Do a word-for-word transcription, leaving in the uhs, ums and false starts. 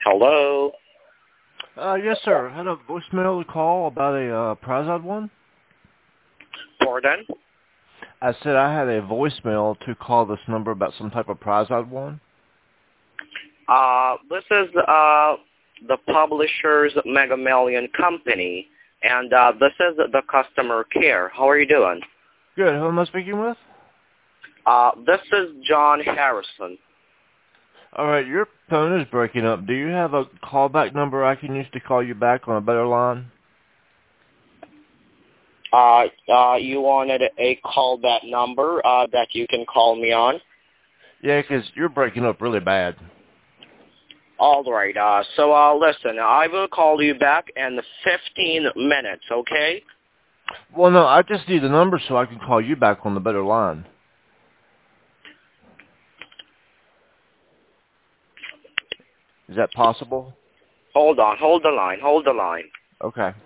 Hello? Uh, yes, sir. I had a voicemail call about a uh, Prazod one. Pardon? I said I had a voicemail to call this number about some type of Prazod one. Uh, this is uh, the publisher's Mega Million company, and uh, this is the customer care. How are you doing? Good. Who am I speaking with? Uh, this is John Harrison. All right, your phone is breaking up. Do you have a callback number I can use to call you back on a better line? Uh, uh, you wanted a callback number uh, that you can call me on? Yeah, 'cause you're breaking up really bad. All right. Uh, so uh, listen, I will call you back in fifteen minutes, okay? Well, no, I just need the number so I can call you back on the better line. Is that possible? Hold on. Hold the line. Hold the line. Okay.